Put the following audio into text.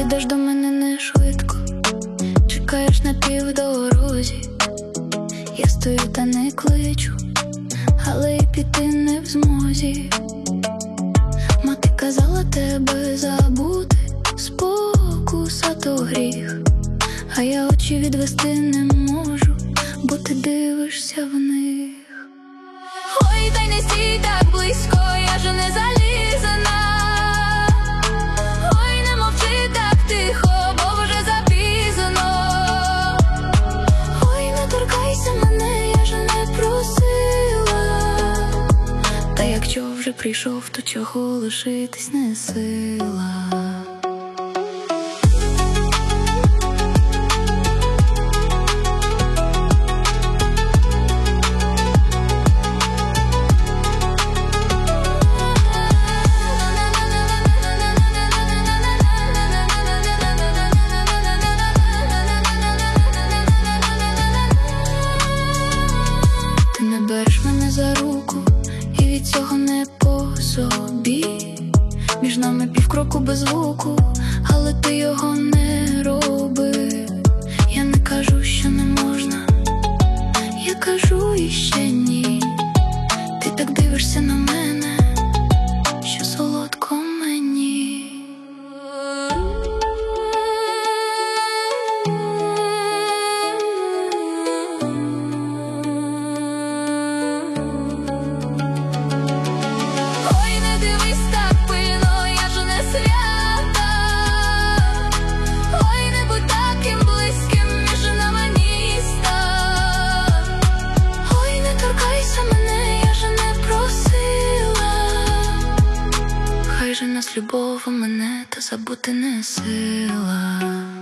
Ідеш до мене не швидко, чекаєш на півдорозі. Я стою та не кличу, але й піти не в змозі. Мати казала тебе забути, спокуса то гріх, а я очі відвести не можу, бо ти дивишся в них. Ой, та й не стій так близько, я ж не залізана. Ой, не мовчи так тихо, бо вже запізно. Ой, не торкайся мене, я ж не просила. Та якщо вже прийшов, то чого лишитись не сила. Ти не береш мене за руку, і від цього не по собі. Між нами півкроку без звуку, але ти його не роби. Я не кажу, що не можна, я кажу іще ні. Ти так дивишся на мене, що солодко мені. Хай же нас любов у мене, та забути не сила.